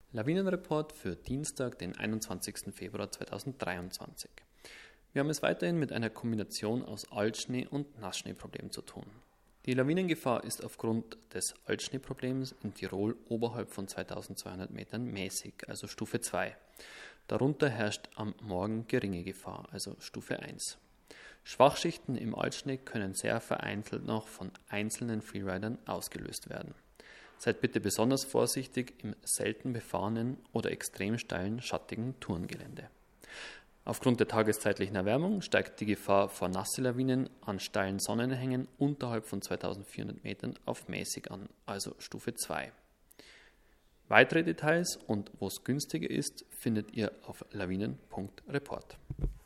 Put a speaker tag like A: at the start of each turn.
A: Lawinenreport für Dienstag, den 21. Februar 2023. Wir haben es weiterhin mit einer Kombination aus Altschnee- und Nassschneeproblemen zu tun. Die Lawinengefahr ist aufgrund des Altschneeproblems in Tirol oberhalb von 2200 Metern mäßig, also Stufe 2. Darunter herrscht am Morgen geringe Gefahr, also Stufe 1. Schwachschichten im Altschnee können sehr vereinzelt noch von einzelnen Freeridern ausgelöst werden. Seid bitte besonders vorsichtig im selten befahrenen oder extrem steilen, schattigen Tourengelände. Aufgrund der tageszeitlichen Erwärmung steigt die Gefahr vor Nasselawinen an steilen Sonnenhängen unterhalb von 2400 Metern auf mäßig an, also Stufe 2. Weitere Details und wo es günstiger ist, findet ihr auf lawinen.report.